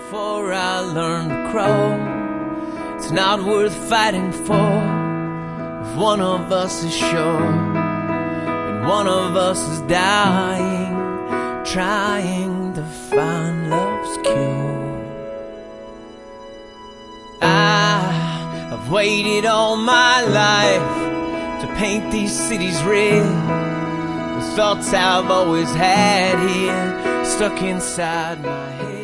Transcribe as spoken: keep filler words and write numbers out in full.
before I learned to crawl. It's not worth fighting for if one of us is sure and one of us is dying, trying to find love's cure. I, I've waited all my life to paint these cities red, the thoughts I've always had here stuck inside my head.